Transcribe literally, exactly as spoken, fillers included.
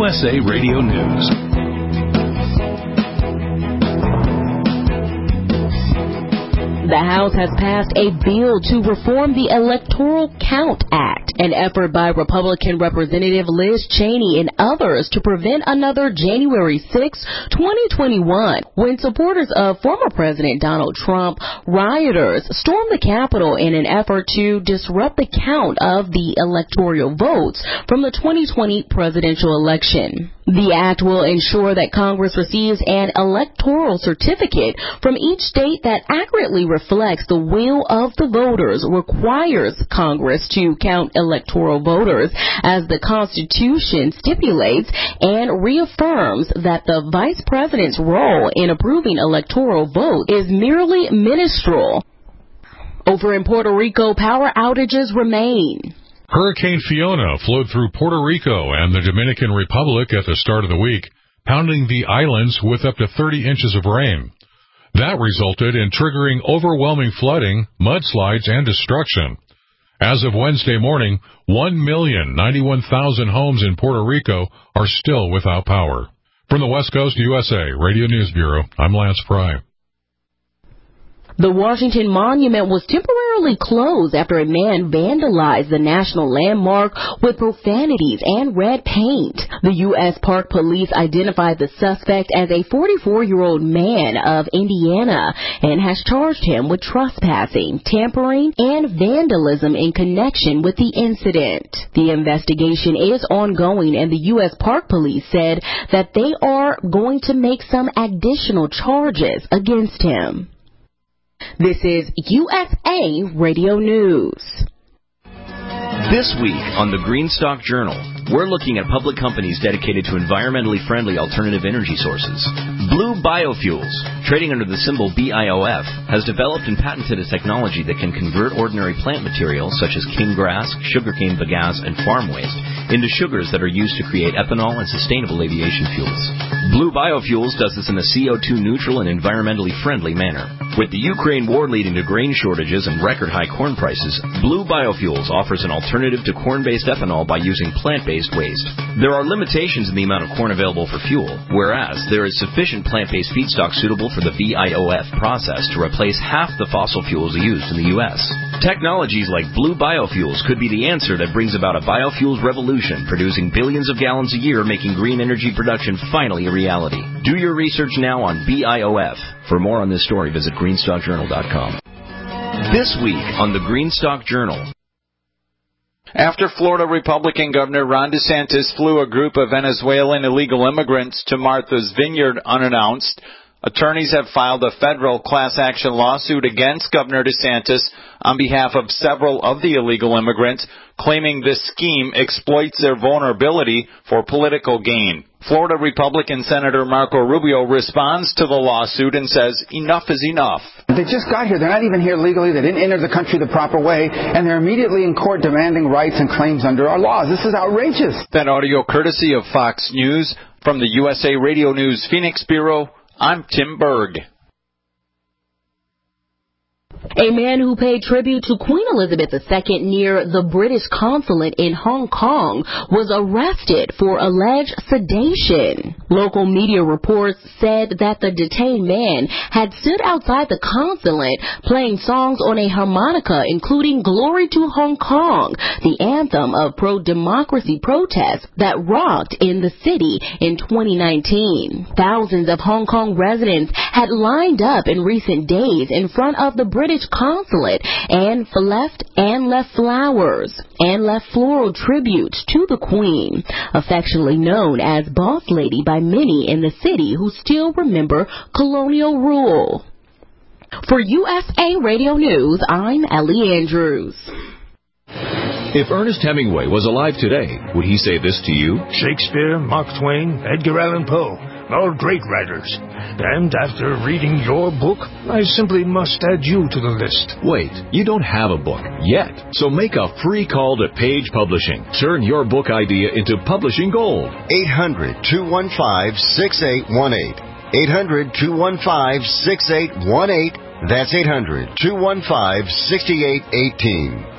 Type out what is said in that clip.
U S A Radio News. The House has passed a bill to reform the Electoral Count Act, an effort by Republican Representative Liz Cheney and others to prevent another January sixth, twenty twenty-one, when supporters of former President Donald Trump rioters stormed the Capitol in an effort to disrupt the count of the electoral votes from the twenty twenty presidential election. The act will ensure that Congress receives an electoral certificate from each state that accurately reflects the will of the voters, requires Congress to count electoral voters as the Constitution stipulates, and reaffirms that the Vice President's role in approving electoral votes is merely ministerial. Over in Puerto Rico, power outages remain. Hurricane Fiona flowed through Puerto Rico and the Dominican Republic at the start of the week, pounding the islands with up to thirty inches of rain. That resulted in triggering overwhelming flooding, mudslides, and destruction. As of Wednesday morning, one million ninety-one thousand homes in Puerto Rico are still without power. From the West Coast U S A Radio News Bureau, I'm Lance Fry. The Washington Monument was temporarily closed after a man vandalized the national landmark with profanities and red paint. The U S Park Police identified the suspect as a forty-four-year-old man of Indiana and has charged him with trespassing, tampering, and vandalism in connection with the incident. The investigation is ongoing, and the U S Park Police said that they are going to make some additional charges against him. This is U S A Radio News. This week on the Greenstock Journal, we're looking at public companies dedicated to environmentally friendly alternative energy sources. Blue Biofuels, trading under the symbol B I O F, has developed and patented a technology that can convert ordinary plant materials such as cane grass, sugarcane bagasse, and farm waste into sugars that are used to create ethanol and sustainable aviation fuels. Blue Biofuels does this in a C O two neutral and environmentally friendly manner. With the Ukraine war leading to grain shortages and record-high corn prices, Blue Biofuels offers an alternative to corn-based ethanol by using plant-based waste. There are limitations in the amount of corn available for fuel, whereas there is sufficient plant-based feedstock suitable for the B I O F process to replace half the fossil fuels used in the U S. Technologies like Blue Biofuels could be the answer that brings about a biofuels revolution, producing billions of gallons a year, making green energy production finally a reality. Do your research now on B I O F. For more on this story, visit greenstock journal dot com. This week on the Greenstock Journal. After Florida Republican Governor Ron DeSantis flew a group of Venezuelan illegal immigrants to Martha's Vineyard unannounced, attorneys have filed a federal class action lawsuit against Governor DeSantis on behalf of several of the illegal immigrants, claiming this scheme exploits their vulnerability for political gain. Florida Republican Senator Marco Rubio responds to the lawsuit and says enough is enough. They just got here. They're not even here legally. They didn't enter the country the proper way, and they're immediately in court demanding rights and claims under our laws. This is outrageous. That audio courtesy of Fox News. From the U S A Radio News Phoenix Bureau, I'm Tim Berg. A man who paid tribute to Queen Elizabeth the Second near the British consulate in Hong Kong was arrested for alleged sedation. Local media reports said that the detained man had stood outside the consulate playing songs on a harmonica, including Glory to Hong Kong, the anthem of pro-democracy protests that rocked in the city in twenty nineteen. Thousands of Hong Kong residents had lined up in recent days in front of the British consulate and left and left flowers and left floral tributes to the Queen, affectionately known as Boss Lady by many in the city who still remember colonial rule. For U S A Radio News, I'm Ellie Andrews. If Ernest Hemingway was alive today, would he say this to you? Shakespeare, Mark Twain, Edgar Allan Poe, all great writers. And after reading your book, I simply must add you to the list. Wait, you don't have a book yet. So make a free call to Page Publishing. Turn your book idea into publishing gold. eight hundred, two one five, six eight one eight. eight hundred, two one five, six eight one eight. That's eight hundred, two one five, six eight one eight.